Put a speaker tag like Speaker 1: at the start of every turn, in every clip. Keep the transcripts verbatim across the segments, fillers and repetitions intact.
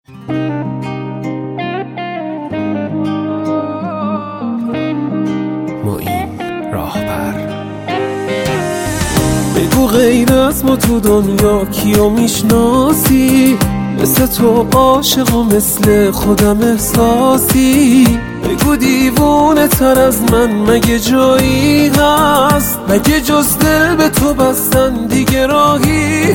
Speaker 1: معین راهبر. بگو غیر از ما تو دنیا کیو میشناسی؟ مثل تو عاشق و مثل خودم احساسی. بگو دیوونه تر از من مگه جایی هست؟ مگه جز دل به تو بستن دیگه راهی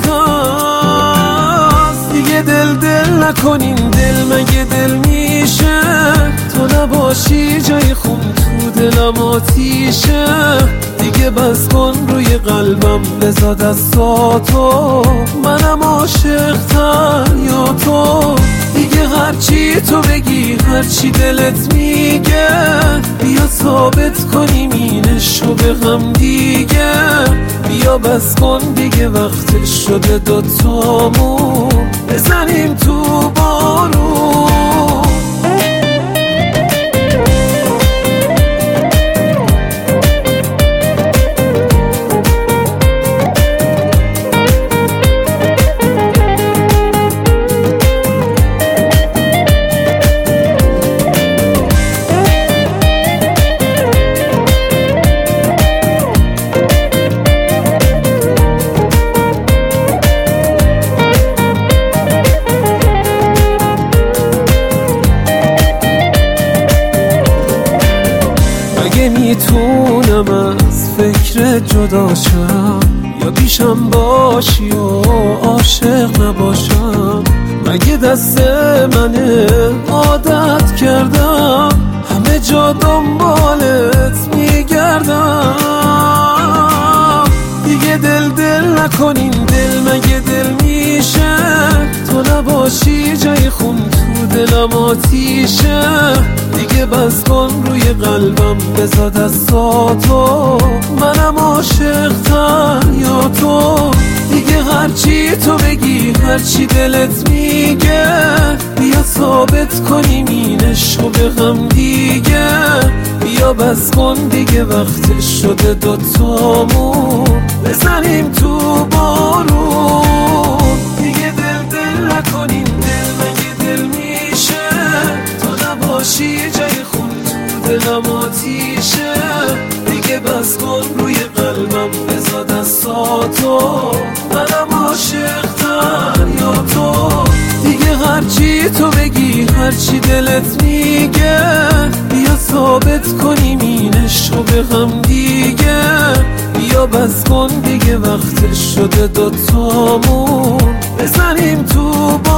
Speaker 1: هست؟ دیگه دل دل نکنین، دل مگه دل میشه؟ تو نباشی جای خون تو دلم آتیشه. دیگه بس کن روی قلبم بزا دستاتو، منم عاشق تر یا تو. دیگه هرچی تو بگی هرچی دلت میگه، بیا ثابت کنیم اینشو به هم دیگه. بیا بس کن دیگه وقتش شده دوتامون بزنیم تو بارون. اگه میتونم از فکر جدا شم، یا پیشم باشی و عاشق نباشم. مگه دست منه عادت کردم همه جا دنبالت میگردم. دیگه دل دل نکنین، دل مگه دل میشه؟ تو نباشی جای خون تو دلم آتیشه. دیگه بس کن روی قلبم بزا دستاتو، منم عاشق تر یا تو. دیگه هرچی تو بگی هرچی دلت میگه، بیا ثابت کنیم اینشو به هم دیگه. بیا بس کن دیگه وقتش شده دوتامون بزنیم تو بارون. دیگه دل دل نکنیم، دل مگه دل میشه؟ تو نباشی جای خون تو دلم آتیشه. دیگه بس کن روی قلبم بزا دستاتو، منم عاشق تر یا تو. دیگه هرچی تو بگی هرچی دلت میگه، بیا ثابت کنیم اینشو به هم دیگه. بیا بس کن دیگه وقتش شده دوتامون بزنیم تو